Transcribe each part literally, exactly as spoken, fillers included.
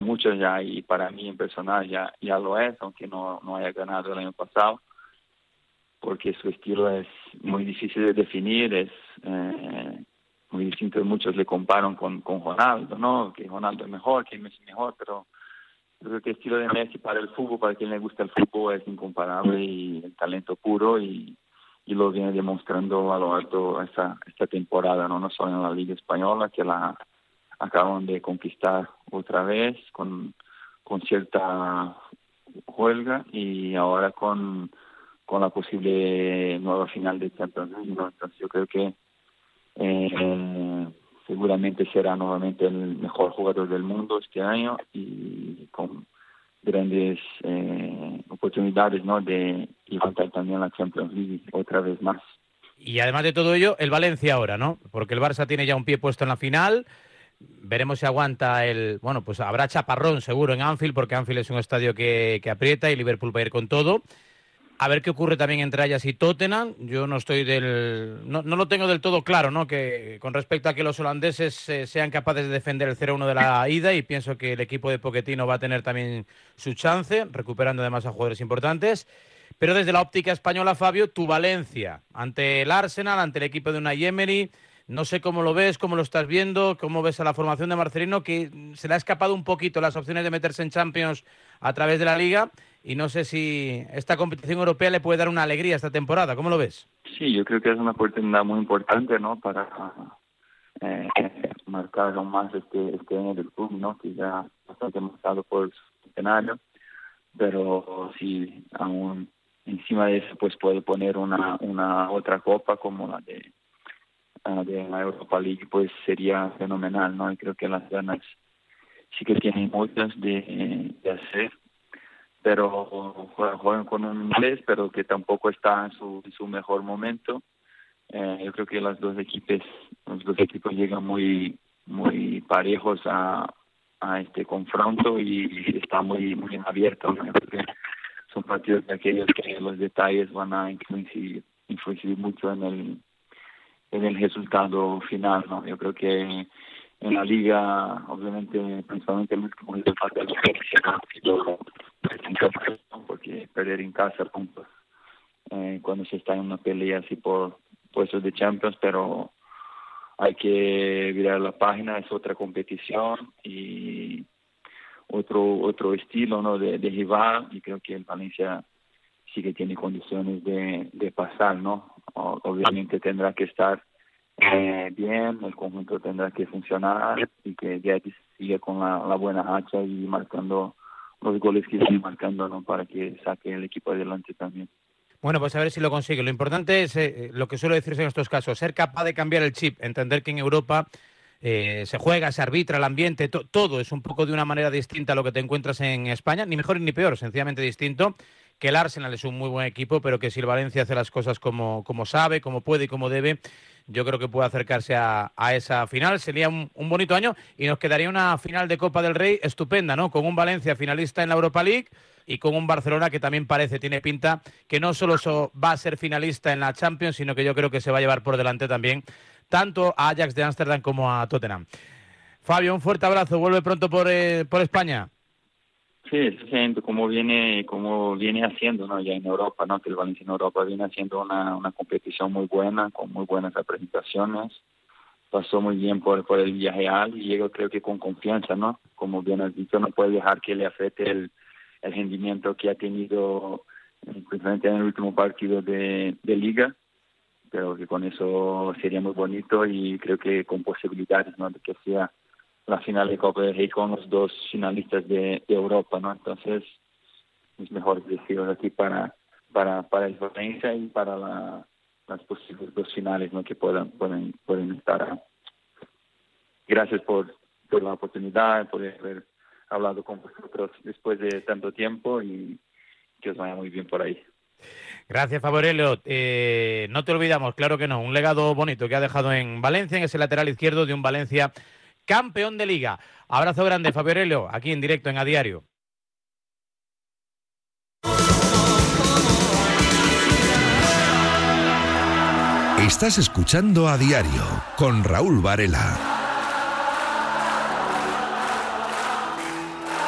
mucho ya, y para mí en personal ya, ya lo es, aunque no, no haya ganado el año pasado, porque su estilo es muy difícil de definir, es eh, muy distinto. Muchos le comparan con, con Ronaldo, ¿no? Que Ronaldo es mejor, que Messi es mejor, pero yo creo que el estilo de Messi para el fútbol, para quien le gusta el fútbol, es incomparable, y el talento puro, y, y lo viene demostrando a lo alto esta, esta temporada, ¿no? No solo en la Liga Española, que la acaban de conquistar otra vez con, con cierta huelga, y ahora con, con la posible nueva final de Champions League, ¿no? Entonces yo creo que eh, seguramente será nuevamente el mejor jugador del mundo este año, y con grandes eh, oportunidades, ¿no?, de levantar también la Champions League otra vez más. Y además de todo ello, el Valencia ahora, ¿no? Porque el Barça tiene ya un pie puesto en la final. Veremos si aguanta el... Bueno, pues habrá chaparrón seguro en Anfield, porque Anfield es un estadio que, que aprieta, y Liverpool va a ir con todo. A ver qué ocurre también entre Ajax y Tottenham. Yo no estoy del... No, no lo tengo del todo claro, ¿no?, que con respecto a que los holandeses eh, sean capaces de defender el cero uno de la ida, y pienso que el equipo de Pochettino va a tener también su chance, recuperando además a jugadores importantes. Pero desde la óptica española, Fabio, tu Valencia, ante el Arsenal, ante el equipo de Unai Emery... No sé cómo lo ves, cómo lo estás viendo, cómo ves a la formación de Marcelino, que se le ha escapado un poquito las opciones de meterse en Champions a través de la Liga, y no sé si esta competición europea le puede dar una alegría esta temporada. ¿Cómo lo ves? Sí, yo creo que es una oportunidad muy importante, ¿no?, para eh, marcar aún más este, este año del club, ¿no?, que ya bastante marcado por su centenario, pero sí, aún encima de eso pues puede poner una, una otra copa como la de de la Europa League, pues sería fenomenal, ¿no? Y creo que las ganas sí que tienen muchas de, de hacer, pero juegan con un inglés, pero que tampoco está en su, en su mejor momento. Eh, yo creo que las dos equipos, los dos equipos llegan muy muy parejos a, a este confronto, y está muy muy abierto, ¿no? Porque son partidos de aquellos que los detalles van a influir, influir mucho en el en el resultado final, ¿no? Yo creo que en la Liga, obviamente, principalmente el último es el partido de porque perder en casa puntos eh, cuando se está en una pelea así por puestos de Champions, pero hay que virar la página, es otra competición y otro otro estilo, ¿no?, de, de rival, y creo que el Valencia sí que tiene condiciones de, de pasar, ¿no? O, obviamente tendrá que estar eh, bien, el conjunto tendrá que funcionar, y que Guedes siga con la, la buena hacha y marcando los goles que sigue marcando, ¿no?, para que saque el equipo adelante también. Bueno, pues a ver si lo consigue. Lo importante es eh, lo que suelo decirse en estos casos, ser capaz de cambiar el chip, entender que en Europa eh, se juega, se arbitra el ambiente, to- todo es un poco de una manera distinta a lo que te encuentras en España, ni mejor ni peor, sencillamente distinto, que el Arsenal es un muy buen equipo, pero que si el Valencia hace las cosas como, como sabe, como puede y como debe, yo creo que puede acercarse a, a esa final. Sería un, un bonito año, y nos quedaría una final de Copa del Rey estupenda, ¿no?, con un Valencia finalista en la Europa League, y con un Barcelona que también parece, tiene pinta, que no solo so, va a ser finalista en la Champions, sino que yo creo que se va a llevar por delante también tanto a Ajax de Ámsterdam como a Tottenham. Fabio, un fuerte abrazo, vuelve pronto por, eh, por España. Sí, siento como viene como viene haciendo, ¿no?, ya en Europa, ¿no?, que el Valencia en Europa viene haciendo una, una competición muy buena, con muy buenas representaciones. Pasó muy bien por, por el Villarreal y llegó, creo que con confianza, ¿no? Como bien has dicho, no puede dejar que le afecte el el rendimiento que ha tenido principalmente en el último partido de, de Liga. Creo que con eso sería muy bonito, y creo que con posibilidades, ¿no?, de que sea la final de Copa del Rey con los dos finalistas de, de Europa, ¿no? Entonces, mis mejores deseos aquí para para para el Valencia y para la, las posibles dos finales, ¿no?, que puedan pueden pueden estar. Gracias por, por la oportunidad, por haber hablado con vosotros después de tanto tiempo, y que os vaya muy bien por ahí. Gracias, Fabio Aurelio. Eh, no te olvidamos, claro que no, un legado bonito que ha dejado en Valencia, en ese lateral izquierdo de un Valencia campeón de Liga. Abrazo grande, Fabio Aurelio, aquí en directo en A Diario. Estás escuchando A Diario con Raúl Varela.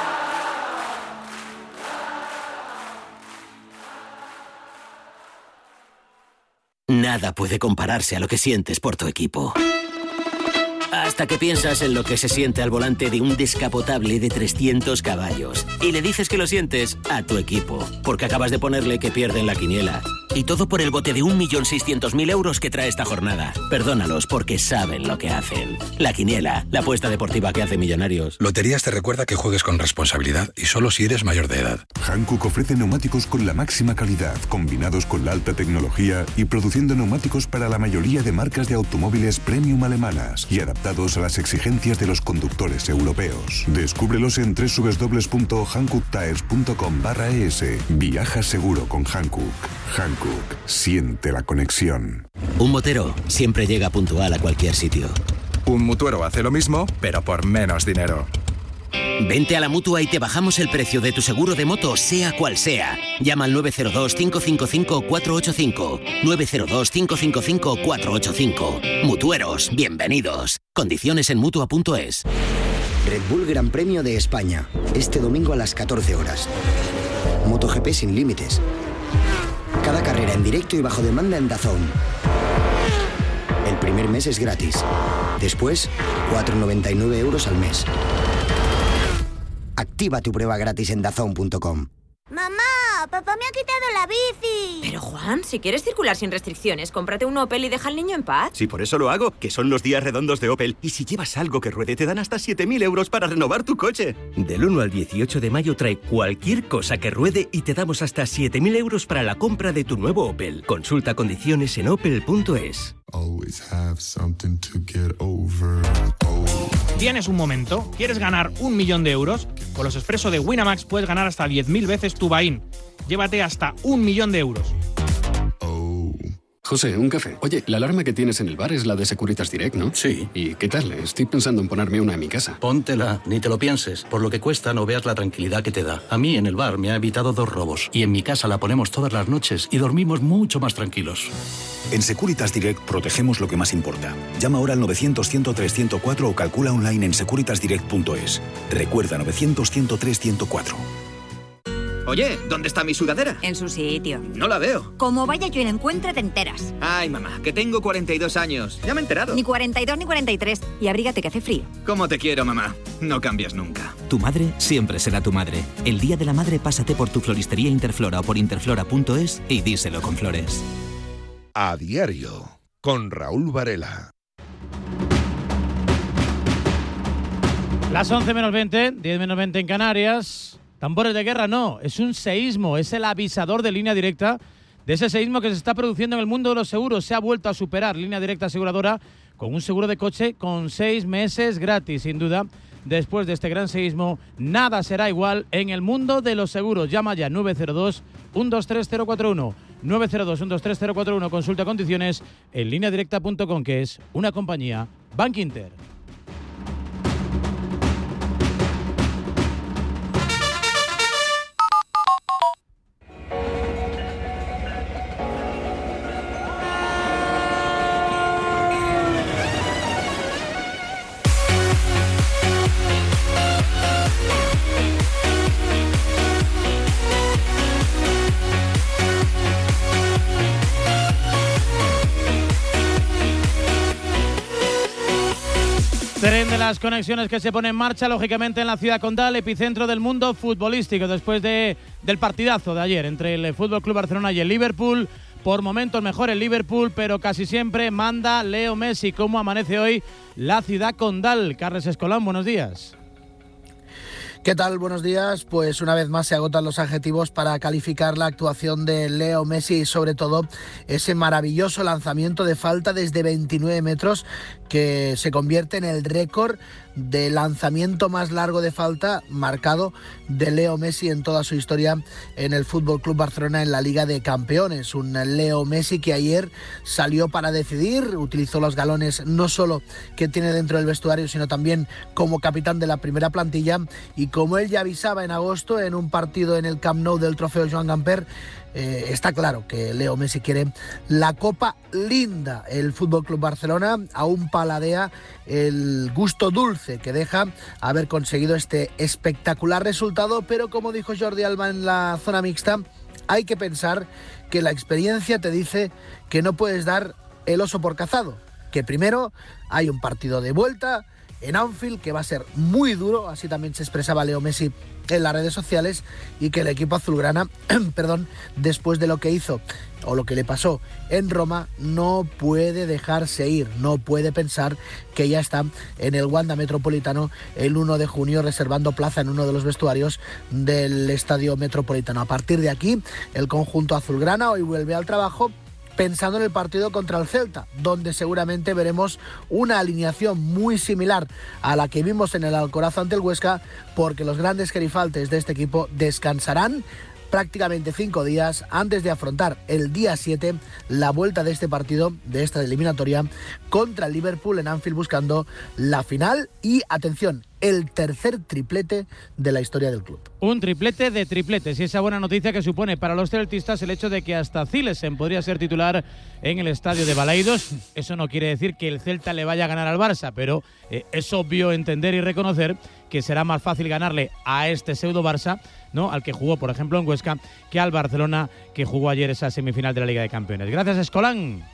Nada puede compararse a lo que sientes por tu equipo. Hasta que piensas en lo que se siente al volante de un descapotable de trescientos caballos. Y le dices que lo sientes a tu equipo, porque acabas de ponerle que pierde en la quiniela. Y todo por el bote de un millón seiscientos mil euros que trae esta jornada. Perdónalos porque saben lo que hacen. La quiniela, la apuesta deportiva que hace millonarios. Loterías te recuerda que juegues con responsabilidad y solo si eres mayor de edad. Hankook ofrece neumáticos con la máxima calidad, combinados con la alta tecnología y produciendo neumáticos para la mayoría de marcas de automóviles premium alemanas y adaptados a las exigencias de los conductores europeos. Descúbrelos en doble u doble u doble u punto hankook tires punto com barra es. Viaja seguro con Hankook. Hankook. Siente la conexión. Un motero siempre llega puntual a cualquier sitio. Un mutuero hace lo mismo, pero por menos dinero. Vente a la Mutua y te bajamos el precio de tu seguro de moto, sea cual sea. Llama al nueve cero dos, cinco cinco cinco, cuatro ocho cinco. nueve cero dos, cinco cinco cinco, cuatro ocho cinco. Mutueros, bienvenidos. Condiciones en Mutua punto es. Red Bull Gran Premio de España. Este domingo a las catorce horas. MotoGP sin límites. Cada carrera en directo y bajo demanda en DAZN. El primer mes es gratis. Después, cuatro con noventa y nueve euros al mes. Activa tu prueba gratis en dazn punto com. ¡Mamá! ¡Papá me ha quitado la bici! Pero Juan, si quieres circular sin restricciones, cómprate un Opel y deja al niño en paz. Sí, por eso lo hago, que son los días redondos de Opel. Y si llevas algo que ruede, te dan hasta siete mil euros para renovar tu coche. Del uno al dieciocho de mayo trae cualquier cosa que ruede y te damos hasta siete mil euros para la compra de tu nuevo Opel. Consulta condiciones en opel punto es. ¿Tienes un momento? ¿Quieres ganar un millón de euros? Con los Expreso de Winamax puedes ganar hasta diez mil veces tu buy-in. Llévate hasta un millón de euros. José, un café. Oye, la alarma que tienes en el bar es la de Securitas Direct, ¿no? Sí. ¿Y qué tal? Estoy pensando en ponerme una en mi casa. Póntela, ni te lo pienses. Por lo que cuesta, no veas la tranquilidad que te da. A mí, en el bar, me ha evitado dos robos. Y en mi casa la ponemos todas las noches y dormimos mucho más tranquilos. En Securitas Direct protegemos lo que más importa. Llama ahora al novecientos, cien, tres cero cuatro o calcula online en securitas direct punto es. Recuerda novecientos, cien, tres cero cuatro. Oye, ¿dónde está mi sudadera? En su sitio. No la veo. Como vaya yo y la encuentre, te enteras. Ay, mamá, que tengo cuarenta y dos años. Ya me he enterado. Ni cuarenta y dos ni cuarenta y tres. Y abrígate que hace frío. ¿Cómo te quiero, mamá? No cambias nunca. Tu madre siempre será tu madre. El Día de la Madre pásate por tu floristería Interflora o por interflora punto es y díselo con flores. A diario, con Raúl Varela. Las once menos veinte, diez menos veinte en Canarias. Tambores de guerra no, es un seísmo, es el avisador de Línea Directa de ese seísmo que se está produciendo en el mundo de los seguros. Se ha vuelto a superar Línea Directa aseguradora con un seguro de coche con seis meses gratis. Sin duda, después de este gran seísmo, nada será igual en el mundo de los seguros. Llama ya nueve cero dos, uno dos tres cero cuatro uno. nueve cero dos, uno dos tres cero cuatro uno. Consulta condiciones en línea directa punto com, que es una compañía Bank Inter. Tren de las conexiones que se pone en marcha, lógicamente, en la ciudad condal, epicentro del mundo futbolístico, después de, del partidazo de ayer entre el Fútbol Club Barcelona y el Liverpool. Por momentos mejor el Liverpool, pero casi siempre manda Leo Messi. ¿Cómo amanece hoy la ciudad condal? Carles Escolán, buenos días. ¿Qué tal? Buenos días. Pues una vez más se agotan los adjetivos para calificar la actuación de Leo Messi y sobre todo ese maravilloso lanzamiento de falta desde veintinueve metros que se convierte en el récord de lanzamiento más largo de falta marcado de Leo Messi en toda su historia en el F C Barcelona en la Liga de Campeones. Un Leo Messi que ayer salió para decidir, utilizó los galones no solo que tiene dentro del vestuario, sino también como capitán de la primera plantilla, y como él ya avisaba en agosto en un partido en el Camp Nou del Trofeo Joan Gamper, Eh, está claro que Leo Messi quiere la Copa Linda. El F C Barcelona aún paladea el gusto dulce que deja haber conseguido este espectacular resultado, pero como dijo Jordi Alba en la zona mixta, hay que pensar que la experiencia te dice que no puedes dar el oso por cazado, que primero hay un partido de vuelta en Anfield que va a ser muy duro, así también se expresaba Leo Messi en las redes sociales, y que el equipo azulgrana, perdón, después de lo que hizo o lo que le pasó en Roma, no puede dejarse ir, no puede pensar que ya está en el Wanda Metropolitano el uno de junio reservando plaza en uno de los vestuarios del Estadio Metropolitano. A partir de aquí, el conjunto azulgrana hoy vuelve al trabajo pensando en el partido contra el Celta, donde seguramente veremos una alineación muy similar a la que vimos en el Alcoraz ante el Huesca, porque los grandes gerifaltes de este equipo descansarán prácticamente cinco días antes de afrontar el día siete la vuelta de este partido, de esta eliminatoria, contra el Liverpool en Anfield, buscando la final y, atención, el tercer triplete de la historia del club. Un triplete de tripletes, y esa buena noticia que supone para los celtistas el hecho de que hasta Zilesen podría ser titular en el estadio de Balaidos. Eso no quiere decir que el Celta le vaya a ganar al Barça, pero eh, es obvio entender y reconocer que será más fácil ganarle a este pseudo Barça, ¿no?, al que jugó, por ejemplo, en Huesca, que al Barcelona, que jugó ayer esa semifinal de la Liga de Campeones. Gracias, Escolán.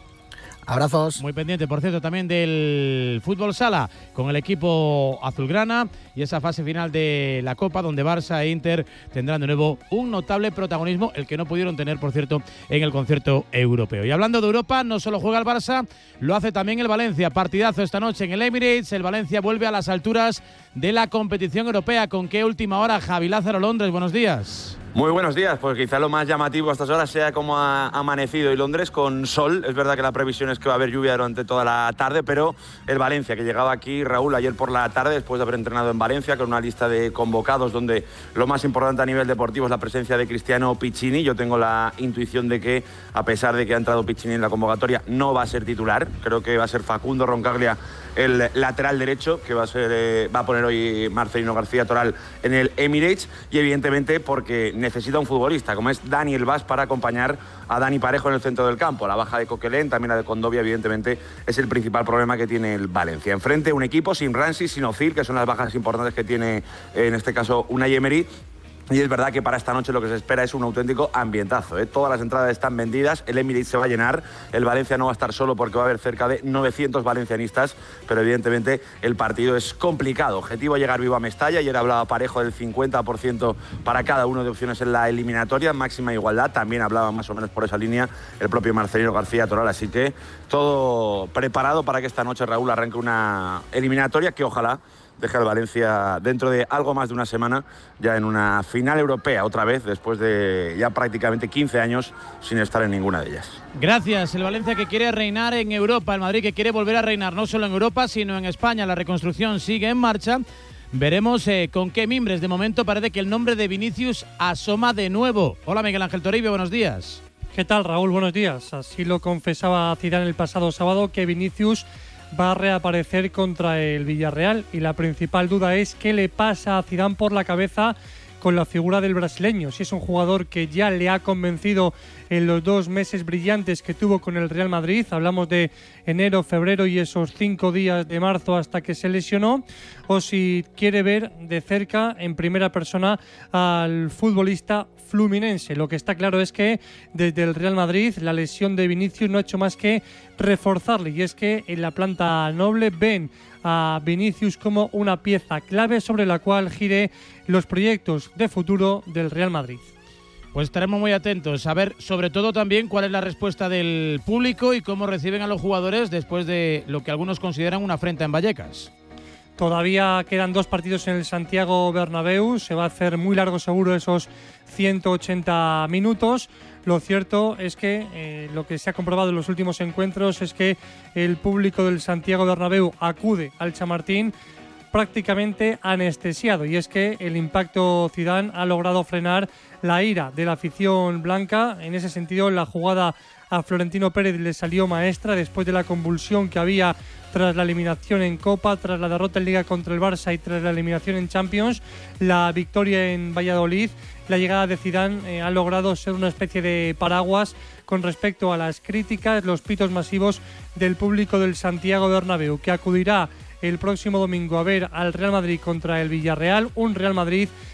Abrazos. Muy pendiente, por cierto, también del fútbol sala con el equipo azulgrana y esa fase final de la Copa, donde Barça e Inter tendrán de nuevo un notable protagonismo, el que no pudieron tener, por cierto, en el concierto europeo. Y hablando de Europa, no solo juega el Barça, lo hace también el Valencia. Partidazo esta noche en el Emirates. El Valencia vuelve a las alturas de la competición europea. ¿Con qué última hora? Javi Lázaro, Londres, buenos días. Muy buenos días, pues quizá lo más llamativo a estas horas sea cómo ha amanecido y Londres con sol. Es verdad que la previsión es que va a haber lluvia durante toda la tarde, pero el Valencia, que llegaba aquí, Raúl, ayer por la tarde, después de haber entrenado en Valencia, con una lista de convocados donde lo más importante a nivel deportivo es la presencia de Cristiano Piccini. Yo tengo la intuición de que, a pesar de que ha entrado Piccini en la convocatoria, no va a ser titular. Creo que va a ser Facundo Roncaglia el lateral derecho, que va a ser eh, va a poner hoy Marcelino García Toral en el Emirates, y evidentemente porque necesita un futbolista como es Daniel Vaz para acompañar a Dani Parejo en el centro del campo. La baja de Coquelin, también la de Condovia, evidentemente es el principal problema que tiene el Valencia. Enfrente un equipo sin Ramsey, sin Ozil, que son las bajas importantes que tiene en este caso Unai Emery. Y es verdad que para esta noche lo que se espera es un auténtico ambientazo, ¿eh? Todas las entradas están vendidas, el Emirates se va a llenar, el Valencia no va a estar solo porque va a haber cerca de novecientos valencianistas, pero evidentemente el partido es complicado. Objetivo llegar vivo a Mestalla. Ayer hablaba Parejo del cincuenta por ciento para cada uno de opciones en la eliminatoria, máxima igualdad, también hablaba más o menos por esa línea el propio Marcelino García Toral, así que todo preparado para que esta noche, Raúl, arranque una eliminatoria que ojalá deja al Valencia dentro de algo más de una semana ya en una final europea otra vez, después de ya prácticamente quince años sin estar en ninguna de ellas. Gracias. El Valencia que quiere reinar en Europa, el Madrid que quiere volver a reinar no solo en Europa sino en España. La reconstrucción sigue en marcha. Veremos eh, con qué mimbres. De momento parece que el nombre de Vinicius asoma de nuevo. Hola, Miguel Ángel Toribio, buenos días. ¿Qué tal, Raúl? Buenos días. Así lo confesaba Zidane el pasado sábado, que Vinicius va a reaparecer contra el Villarreal, y la principal duda es qué le pasa a Zidane por la cabeza con la figura del brasileño. Si es un jugador que ya le ha convencido en los dos meses brillantes que tuvo con el Real Madrid, hablamos de enero, febrero y esos cinco días de marzo hasta que se lesionó, o si quiere ver de cerca, en primera persona, al futbolista fluminense. Lo que está claro es que desde el Real Madrid la lesión de Vinicius no ha hecho más que reforzarle, y es que en la planta noble ven a Vinicius como una pieza clave sobre la cual gire los proyectos de futuro del Real Madrid. Pues estaremos muy atentos a ver, sobre todo también, cuál es la respuesta del público y cómo reciben a los jugadores después de lo que algunos consideran una afrenta en Vallecas. Todavía quedan dos partidos en el Santiago Bernabéu, se va a hacer muy largo seguro esos ciento ochenta minutos. Lo cierto es que eh, lo que se ha comprobado en los últimos encuentros es que el público del Santiago Bernabéu acude al Chamartín prácticamente anestesiado, y es que el impacto Zidane ha logrado frenar la ira de la afición blanca. En ese sentido, la jugada a Florentino Pérez le salió maestra después de la convulsión que había tras la eliminación en Copa, tras la derrota en Liga contra el Barça y tras la eliminación en Champions. La victoria en Valladolid, la llegada de Zidane eh, ha logrado ser una especie de paraguas con respecto a las críticas, los pitos masivos del público del Santiago Bernabéu, que acudirá el próximo domingo a ver al Real Madrid contra el Villarreal, un Real Madrid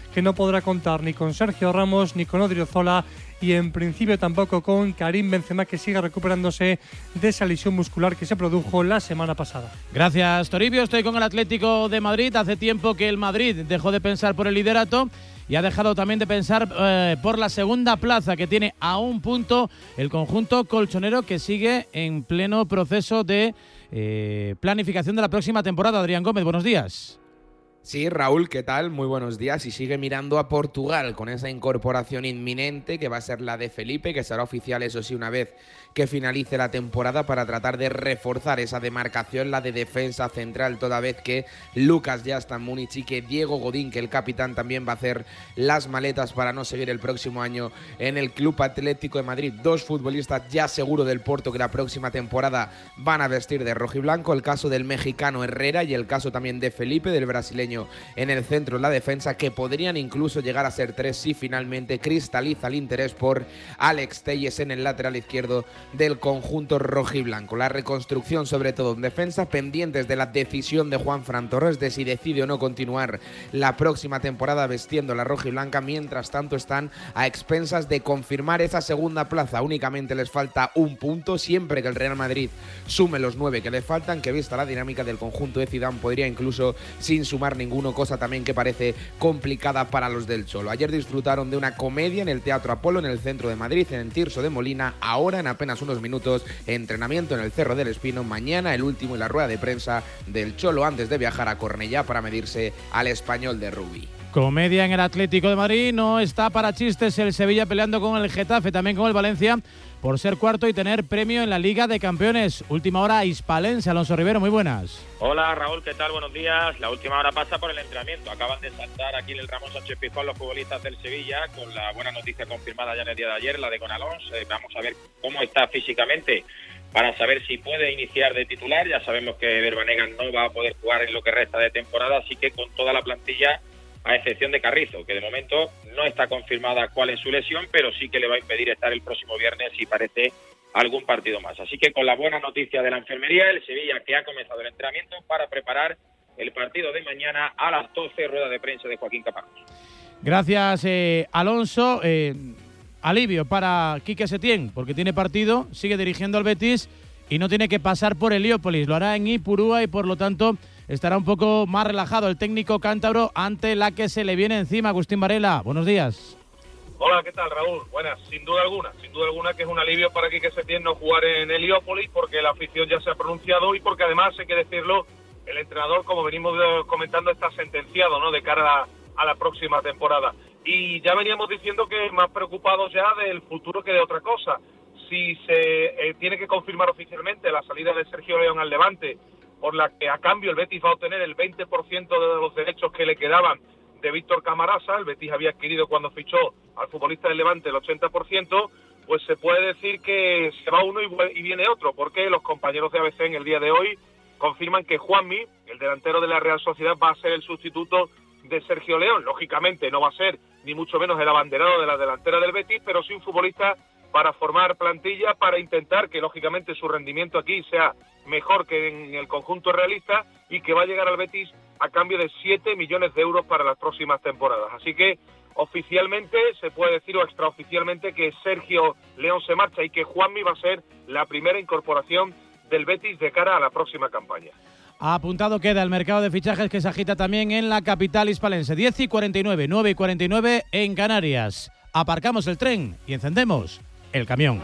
que no podrá contar ni con Sergio Ramos ni con Odriozola y en principio tampoco con Karim Benzema, que sigue recuperándose de esa lesión muscular que se produjo la semana pasada. Gracias, Toribio. Estoy con el Atlético de Madrid. Hace tiempo que el Madrid dejó de pensar por el liderato y ha dejado también de pensar eh, por la segunda plaza, que tiene a un punto el conjunto colchonero, que sigue en pleno proceso de eh, planificación de la próxima temporada. Adrián Gómez, buenos días. Sí, Raúl, ¿qué tal? Muy buenos días. Y sigue mirando a Portugal con esa incorporación inminente que va a ser la de Felipe, que será oficial, eso sí, una vez que finalice la temporada, para tratar de reforzar esa demarcación, la de defensa central, toda vez que Lucas ya está en Múnich y que Diego Godín, que el capitán, también va a hacer las maletas para no seguir el próximo año en el Club Atlético de Madrid. Dos futbolistas ya seguro del Porto que la próxima temporada van a vestir de rojiblanco, el caso del mexicano Herrera y el caso también de Felipe, del brasileño en el centro de la defensa, que podrían incluso llegar a ser tres si finalmente cristaliza el interés por Alex Telles en el lateral izquierdo del conjunto rojiblanco. La reconstrucción, sobre todo en defensa, pendientes de la decisión de Juanfran Torres de si decide o no continuar la próxima temporada vestiendo la rojiblanca. Mientras tanto, están a expensas de confirmar esa segunda plaza. Únicamente les falta un punto, siempre que el Real Madrid sume los nueve que le faltan, que vista la dinámica del conjunto de Zidane podría incluso sin sumar ninguno, cosa también que parece complicada para los del Cholo. Ayer disfrutaron de una comedia en el Teatro Apolo, en el centro de Madrid, en el Tirso de Molina. Ahora, en apenas unos minutos, entrenamiento en el Cerro del Espino. Mañana el último y la rueda de prensa del Cholo antes de viajar a Cornellá para medirse al Español de rugby. Comedia en el Atlético de Madrid, no está para chistes el Sevilla peleando con el Getafe, también con el Valencia, por ser cuarto y tener premio en la Liga de Campeones. Última hora hispalense. Alonso Rivero, muy buenas. Hola Raúl, ¿qué tal? Buenos días. La última hora pasa por el entrenamiento. Acaban de saltar aquí en el Ramón Sánchez Pizjuán los futbolistas del Sevilla, con la buena noticia confirmada ya en el día de ayer, la de Gonalons. Eh, vamos a ver cómo está físicamente para saber si puede iniciar de titular. Ya sabemos que Verbanegan no va a poder jugar en lo que resta de temporada, así que con toda la plantilla, a excepción de Carrizo, que de momento no está confirmada cuál es su lesión, pero sí que le va a impedir estar el próximo viernes si parece algún partido más. Así que con la buena noticia de la enfermería, el Sevilla que ha comenzado el entrenamiento para preparar el partido de mañana a las doce, rueda de prensa de Joaquín Caparrós. Gracias, eh, Alonso. Eh, alivio para Quique Setién, porque tiene partido, sigue dirigiendo al Betis y no tiene que pasar por Heliópolis. Lo hará en Ipurúa y por lo tanto estará un poco más relajado el técnico cántabro ante la que se le viene encima. Agustín Varela, buenos días. Hola, ¿qué tal, Raúl? Buenas, sin duda alguna, sin duda alguna que es un alivio para Quique Setién no jugar en Heliópolis, porque la afición ya se ha pronunciado y porque además, hay que decirlo, el entrenador, como venimos comentando, está sentenciado, ¿no?, de cara a, a la próxima temporada. Y ya veníamos diciendo que más preocupados ya del futuro que de otra cosa. Si se eh, tiene que confirmar oficialmente la salida de Sergio León al Levante, por la que a cambio el Betis va a obtener el veinte por ciento de los derechos que le quedaban de Víctor Camarasa, el Betis había adquirido cuando fichó al futbolista del Levante el ochenta por ciento, pues se puede decir que se va uno y viene otro, porque los compañeros de A B C en el día de hoy confirman que Juanmi, el delantero de la Real Sociedad, va a ser el sustituto de Sergio León. Lógicamente no va a ser ni mucho menos el abanderado de la delantera del Betis, pero sí un futbolista para formar plantilla, para intentar que lógicamente su rendimiento aquí sea mejor que en el conjunto realista y que va a llegar al Betis a cambio de siete millones de euros para las próximas temporadas. Así que oficialmente se puede decir, o extraoficialmente, que Sergio León se marcha y que Juanmi va a ser la primera incorporación del Betis de cara a la próxima campaña. Apuntado queda el mercado de fichajes que se agita también en la capital hispalense. diez y cuarenta y nueve, nueve y cuarenta y nueve en Canarias. Aparcamos el tren y encendemos el camión.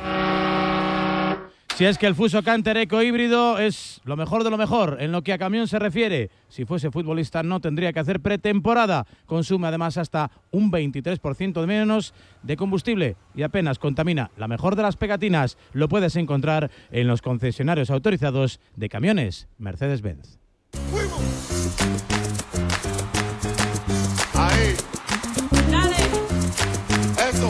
Si es que el Fuso Canter Eco híbrido es lo mejor de lo mejor en lo que a camión se refiere. Si fuese futbolista no tendría que hacer pretemporada. Consume además hasta un veintitrés por ciento de menos de combustible y apenas contamina. La mejor de las pegatinas lo puedes encontrar en los concesionarios autorizados de camiones Mercedes-Benz. Ahí. Dale. Eso.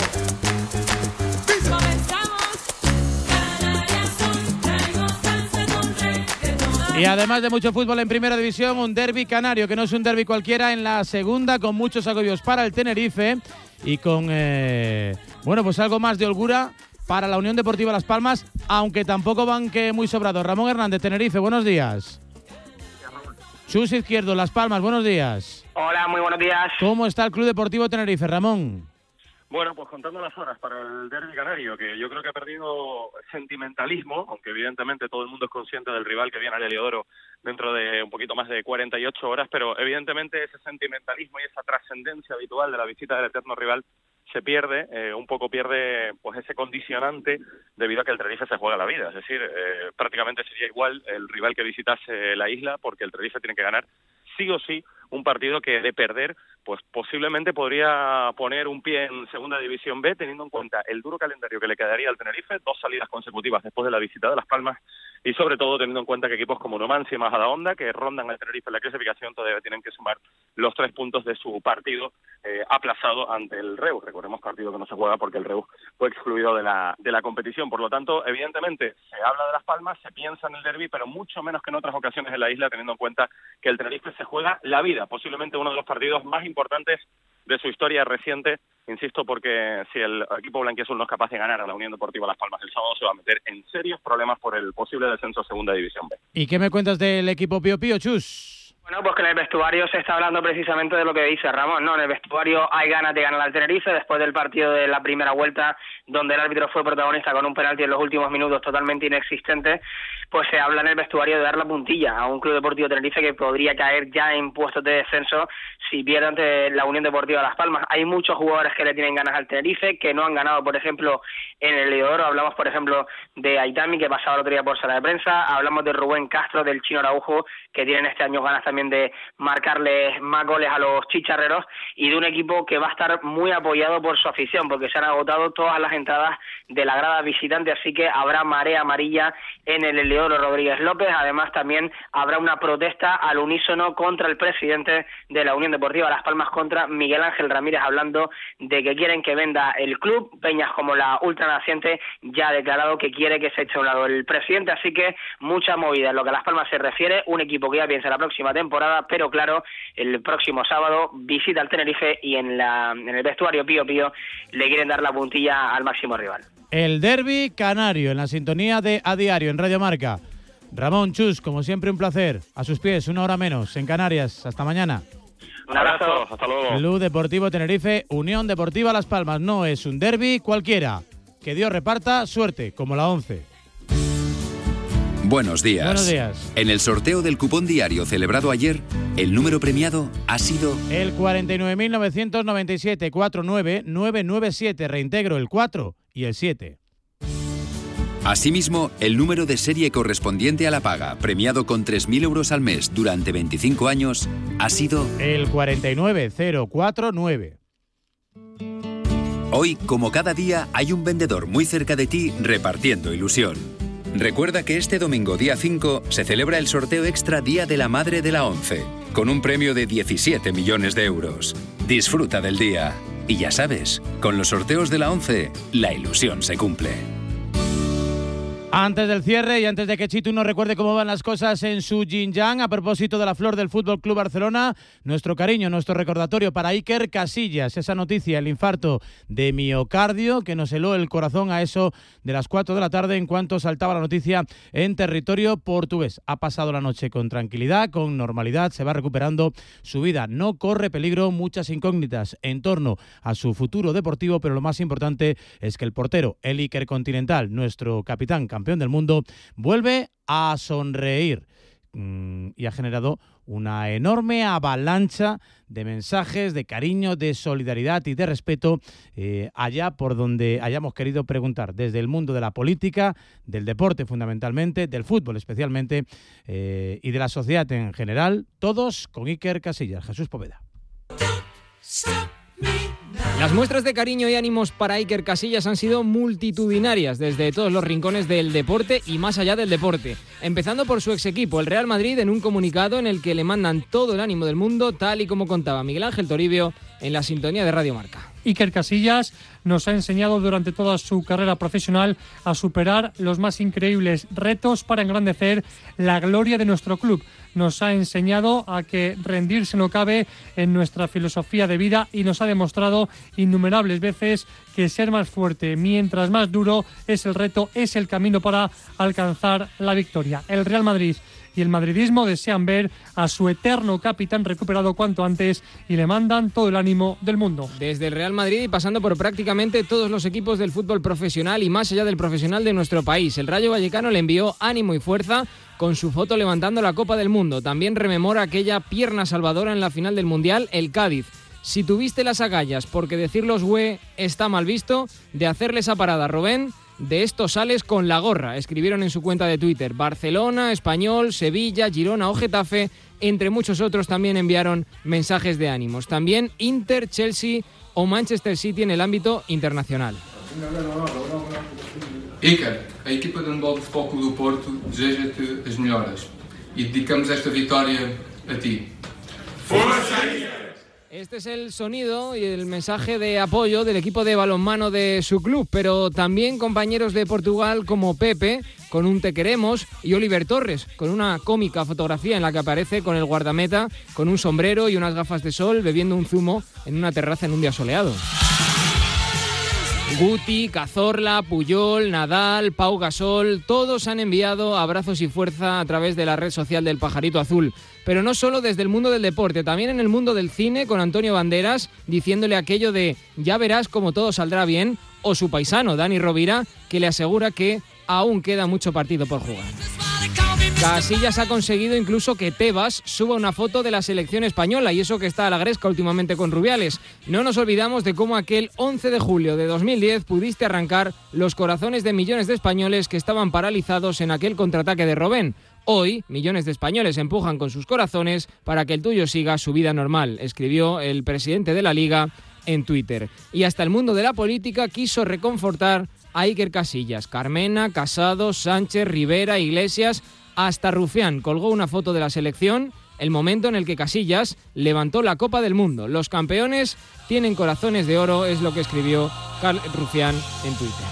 Y además de mucho fútbol en primera división, un derbi canario, que no es un derbi cualquiera, en la segunda, con muchos agobios para el Tenerife y con, eh, bueno, pues algo más de holgura para la Unión Deportiva Las Palmas, aunque tampoco van que muy sobrados. Ramón Hernández, Tenerife, buenos días. Chus Izquierdo, Las Palmas, buenos días. Hola, muy buenos días. ¿Cómo está el Club Deportivo Tenerife, Ramón? Bueno, pues contando las horas para el derbi canario, que yo creo que ha perdido sentimentalismo, aunque evidentemente todo el mundo es consciente del rival que viene al Heliodoro dentro de un poquito más de cuarenta y ocho horas, pero evidentemente ese sentimentalismo y esa trascendencia habitual de la visita del eterno rival se pierde, eh, un poco pierde pues ese condicionante debido a que el Tenerife se juega la vida, es decir, eh, prácticamente sería igual el rival que visitase la isla, porque el Tenerife tiene que ganar sí o sí un partido que de perder pues posiblemente podría poner un pie en Segunda División B, teniendo en cuenta el duro calendario que le quedaría al Tenerife, dos salidas consecutivas después de la visita de Las Palmas, y sobre todo teniendo en cuenta que equipos como Numancia y Majadahonda, que rondan al Tenerife en la clasificación, todavía tienen que sumar los tres puntos de su partido eh, aplazado ante el Reus. Recordemos, partido que no se juega porque el Reus fue excluido de la, de la competición. Por lo tanto, evidentemente, se habla de Las Palmas, se piensa en el derbi, pero mucho menos que en otras ocasiones en la isla, teniendo en cuenta que el Tenerife se juega la vida, posiblemente uno de los partidos más importantes de su historia reciente, insisto, porque si el equipo blanquiazul no es capaz de ganar a la Unión Deportiva Las Palmas el sábado, se va a meter en serios problemas por el posible descenso a Segunda División B. ¿Y qué me cuentas del equipo Pío Pío, Chus? Bueno, pues que en el vestuario se está hablando precisamente de lo que dice Ramón, ¿no? En el vestuario hay ganas de ganar al Tenerife después del partido de la primera vuelta, donde el árbitro fue protagonista con un penalti en los últimos minutos totalmente inexistente. Pues se habla en el vestuario de dar la puntilla a un Club Deportivo Tenerife que podría caer ya en puestos de descenso si pierde ante la Unión Deportiva Las Palmas. Hay muchos jugadores que le tienen ganas al Tenerife, que no han ganado, por ejemplo, en el Heliodoro. Hablamos, por ejemplo, de Aitami, que pasaba el otro día por sala de prensa. Hablamos de Rubén Castro, del Chino Araujo, que tienen este año ganas también de marcarles más goles a los chicharreros, y de un equipo que va a estar muy apoyado por su afición, porque se han agotado todas las entradas de la grada visitante, así que habrá marea amarilla en el Heliodoro Rodríguez López. Además, también habrá una protesta al unísono contra el presidente de la Unión Deportiva Las Palmas, contra Miguel Ángel Ramírez, hablando de que quieren que venda el club. Peñas como la ultranaciente ya ha declarado que quiere que se eche a un lado el presidente, así que mucha movida en lo que a Las Palmas se refiere, un equipo que ya piensa la próxima temporada, pero claro, el próximo sábado visita al Tenerife y en, la, en el vestuario Pío Pío le quieren dar la puntilla al máximo rival. El derbi canario en la sintonía de A Diario en Radio Marca. Ramón, Chus, como siempre un placer. A sus pies, una hora menos en Canarias. Hasta mañana. Un abrazo, hasta luego. Club Deportivo Tenerife, Unión Deportiva Las Palmas. No es un derbi cualquiera. Que Dios reparta suerte, como la once. Buenos días. Buenos días. En el sorteo del cupón diario celebrado ayer, el número premiado ha sido el cuarenta y nueve mil novecientos noventa y siete, cuarenta y nueve mil novecientos noventa y siete. Reintegro el cuatro y el siete. Asimismo, el número de serie correspondiente a la paga, premiado con tres mil euros al mes durante veinticinco años, ha sido el cuarenta y nueve mil cuarenta y nueve. Hoy, como cada día, hay un vendedor muy cerca de ti repartiendo ilusión. Recuerda que este domingo día cinco se celebra el sorteo extra Día de la Madre de la ONCE, con un premio de diecisiete millones de euros. Disfruta del día. Y ya sabes, con los sorteos de la ONCE, la ilusión se cumple. Antes del cierre y antes de que Chitu nos recuerde cómo van las cosas en su Xinjiang, a propósito de la flor del Fútbol Club Barcelona, nuestro cariño, nuestro recordatorio para Iker Casillas, esa noticia, el infarto de miocardio que nos heló el corazón a eso de las cuatro de la tarde en cuanto saltaba la noticia en territorio portugués. Ha pasado la noche con tranquilidad, con normalidad, se va recuperando su vida, no corre peligro, muchas incógnitas en torno a su futuro deportivo, pero lo más importante es que el portero, el Iker Continental, nuestro capitán, campeón del mundo, vuelve a sonreír mm, y ha generado una enorme avalancha de mensajes, de cariño, de solidaridad y de respeto eh, allá por donde hayamos querido preguntar, desde el mundo de la política, del deporte fundamentalmente, del fútbol especialmente eh, y de la sociedad en general, todos con Iker Casillas. Jesús Poveda. Las muestras de cariño y ánimos para Iker Casillas han sido multitudinarias desde todos los rincones del deporte y más allá del deporte. Empezando por su ex equipo, el Real Madrid, en un comunicado en el que le mandan todo el ánimo del mundo, tal y como contaba Miguel Ángel Toribio en la sintonía de Radio Marca. Iker Casillas nos ha enseñado durante toda su carrera profesional a superar los más increíbles retos para engrandecer la gloria de nuestro club. Nos ha enseñado a que rendirse no cabe en nuestra filosofía de vida y nos ha demostrado innumerables veces que ser más fuerte, mientras más duro es el reto, es el camino para alcanzar la victoria. El Real Madrid y el madridismo desean ver a su eterno capitán recuperado cuanto antes y le mandan todo el ánimo del mundo. Desde el Real Madrid y pasando por prácticamente todos los equipos del fútbol profesional y más allá del profesional de nuestro país, el Rayo Vallecano le envió ánimo y fuerza con su foto levantando la Copa del Mundo. También rememora aquella pierna salvadora en la final del Mundial, el Cádiz. Si tuviste las agallas, porque decir los güe está mal visto, de hacerle esa parada, Robén, de esto sales con la gorra, escribieron en su cuenta de Twitter. Barcelona, Español, Sevilla, Girona o Getafe, entre muchos otros, también enviaron mensajes de ánimos. También Inter, Chelsea o Manchester City en el ámbito internacional. Iker, a equipa de handball de Futebol Clube do Porto deseja-te as melhoras e dedicamos esta vitória a ti. ¡Força, Iker! Este es el sonido y el mensaje de apoyo del equipo de balonmano de su club, pero también compañeros de Portugal como Pepe, con un te queremos, y Oliver Torres, con una cómica fotografía en la que aparece con el guardameta, con un sombrero y unas gafas de sol, bebiendo un zumo en una terraza en un día soleado. Guti, Cazorla, Puyol, Nadal, Pau Gasol, todos han enviado abrazos y fuerza a través de la red social del Pajarito Azul. Pero no solo desde el mundo del deporte, también en el mundo del cine, con Antonio Banderas diciéndole aquello de ya verás cómo todo saldrá bien, o su paisano Dani Rovira, que le asegura que aún queda mucho partido por jugar. Casillas ha conseguido incluso que Tebas suba una foto de la selección española, y eso que está a la gresca últimamente con Rubiales. No nos olvidamos de cómo aquel once de julio de dos mil diez pudiste arrancar los corazones de millones de españoles que estaban paralizados en aquel contraataque de Robben. Hoy, millones de españoles empujan con sus corazones para que el tuyo siga su vida normal, escribió el presidente de la Liga en Twitter. Y hasta el mundo de la política quiso reconfortar a Iker Casillas. Carmena, Casado, Sánchez, Rivera, Iglesias, hasta Rufián colgó una foto de la selección, el momento en el que Casillas levantó la Copa del Mundo. Los campeones tienen corazones de oro, es lo que escribió Carl Rufián en Twitter.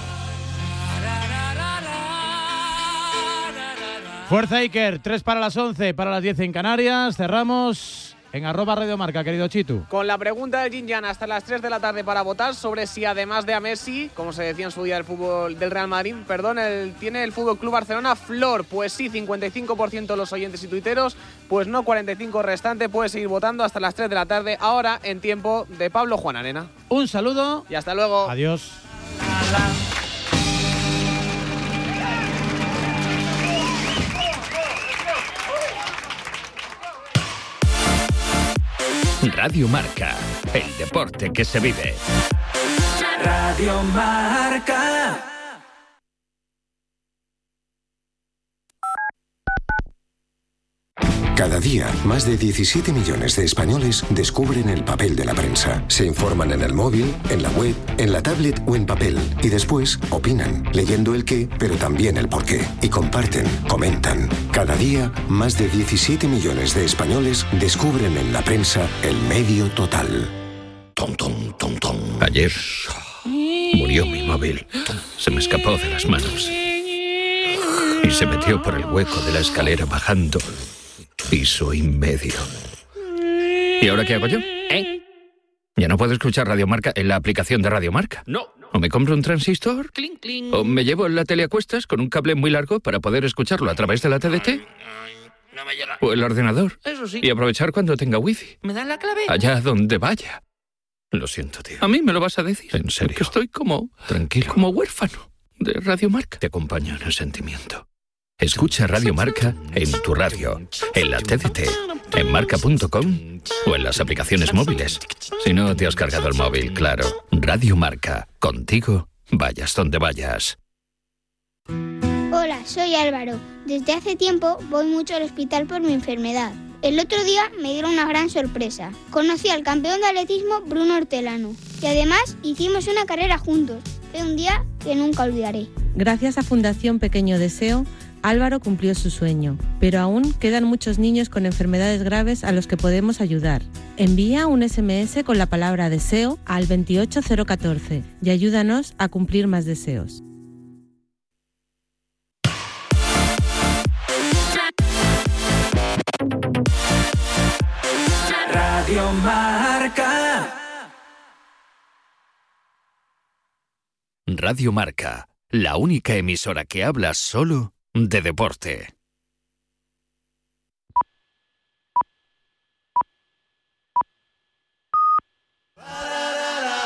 Fuerza Iker, tres para las once, para las diez en Canarias. Cerramos en arroba Radio Marca, querido Chitu. Con la pregunta del Yin Yang hasta las tres de la tarde para votar sobre si además de a Messi, como se decía en su día del fútbol del Real Madrid, perdón, el, tiene el Fútbol Club Barcelona flor. Pues sí, cincuenta y cinco por ciento los oyentes y tuiteros, pues no, cuarenta y cinco por ciento restante. Puedes seguir votando hasta las tres de la tarde, ahora en tiempo de Pablo Juan Arena. Un saludo y hasta luego. Adiós. Radio Marca, el deporte que se vive. Radio Marca. Cada día, más de diecisiete millones de españoles descubren el papel de la prensa. Se informan en el móvil, en la web, en la tablet o en papel. Y después opinan, leyendo el qué, pero también el por qué. Y comparten, comentan. Cada día, más de diecisiete millones de españoles descubren en la prensa el medio total. Tom, tom, tom, tom. Ayer murió mi móvil. Se me escapó de las manos. Y se metió por el hueco de la escalera bajando piso y medio. ¿Y ahora qué hago yo? ¿Eh? ¿Ya no puedo escuchar Radio Marca en la aplicación de Radio Marca? No. ¿O me compro un transistor? Cling, cling. ¿O me llevo la tele a cuestas con un cable muy largo para poder escucharlo a través de la T D T? No me llega. ¿O el ordenador? Eso sí. Y aprovechar cuando tenga wifi. ¿Me dan la clave? Allá donde vaya. Lo siento, tío. ¿A mí me lo vas a decir? En serio. Que estoy como... Tranquilo. Como huérfano de Radio Marca. Te acompaño en el sentimiento. Escucha Radio Marca en tu radio, en la T D T, en marca punto com o en las aplicaciones móviles. Si no te has cargado el móvil, claro. Radio Marca, contigo, vayas donde vayas. Hola, soy Álvaro. Desde hace tiempo voy mucho al hospital por mi enfermedad. El otro día me dieron una gran sorpresa. Conocí al campeón de atletismo Bruno Hortelano y además hicimos una carrera juntos. Fue un día que nunca olvidaré. Gracias a Fundación Pequeño Deseo, Álvaro cumplió su sueño, pero aún quedan muchos niños con enfermedades graves a los que podemos ayudar. Envía un ese eme ese con la palabra deseo al veintiocho cero uno cuatro y ayúdanos a cumplir más deseos. Radio Marca. Radio Marca, la única emisora que habla solo de deporte.